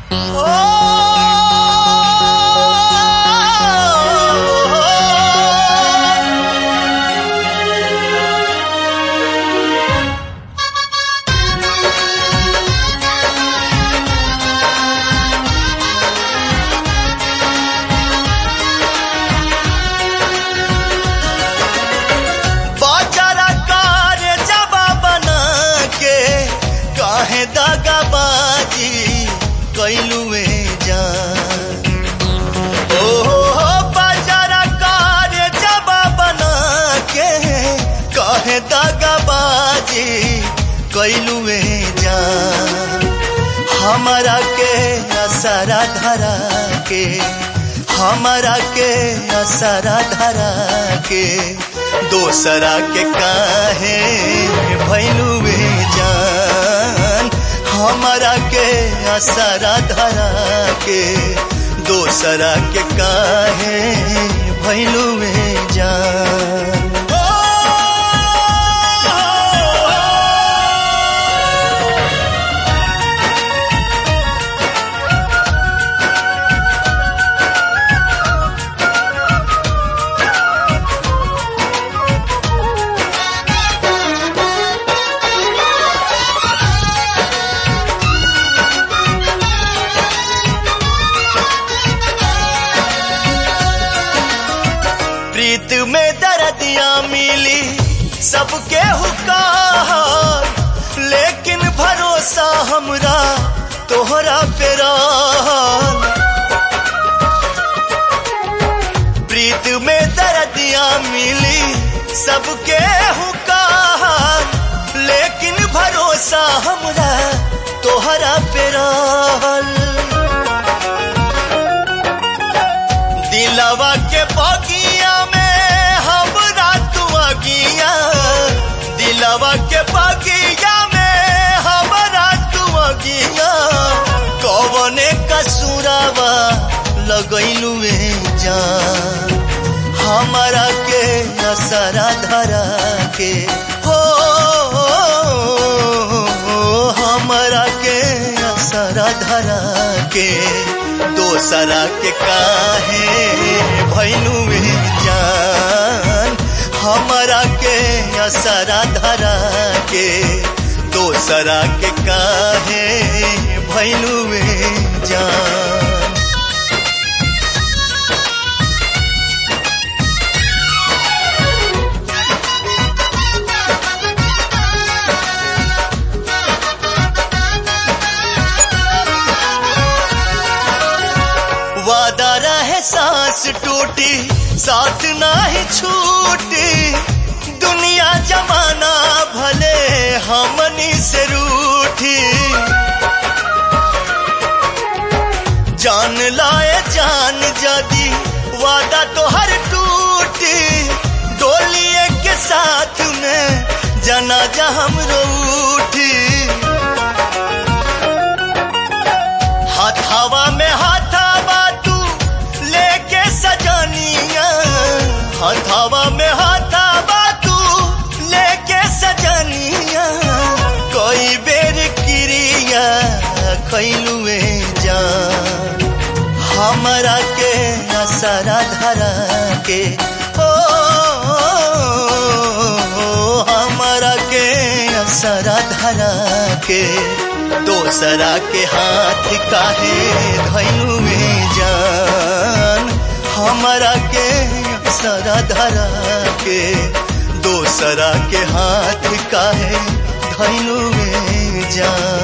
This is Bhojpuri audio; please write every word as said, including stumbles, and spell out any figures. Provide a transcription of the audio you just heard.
कैलुए जान ओ बाजारा कार जबा बना के कहे दगाबाजी कैलुए जान हमारा के असरा धरा के हमारा के असरा धरा के दोसरा के काहे भैलुए जान हमारा के असरा धरा के दोसरा के काहे भैलुए जान प्रीत में दर्दियां मिली सबके हुकार लेकिन भरोसा हमरा तोहरा पे रहल प्रीत में दर्दियां मिली सबके हुकार लेकिन भरोसा हमरा तोहरा पे रहल दिलवा के बगिया में हमरा तू अगिया दिलवा के बगिया में हमरा तू अगिया कौने कसूरावा लगैलुए जान हमरा के असरा धरा के हो हमरा के असरा धरा के दोसरा के काहे भैलुए जान हमरा के असरा धरा के दोसरा के काहे भैलुए जान वादा रहे सांस टूटी साथ नाही छूटी दुनिया जमाना भले हमनी से रूठी जान लाए जान जदी वादा तो हर टूटी डोलिए के साथ में जनाजा हमरो उठी हाथावा में हाथावा लेके सजनिया हाथावा में हाथावा तू लेके सजनिया कोई बेर क्रिया खैलुए जान हमरा के असरा धरा के ओ हमरा के असरा धरा के दोसरा के हाथ काहे धैलुए जान हमरा के असरा धरा के दोसरा के हाथ काहे धैलुए जान।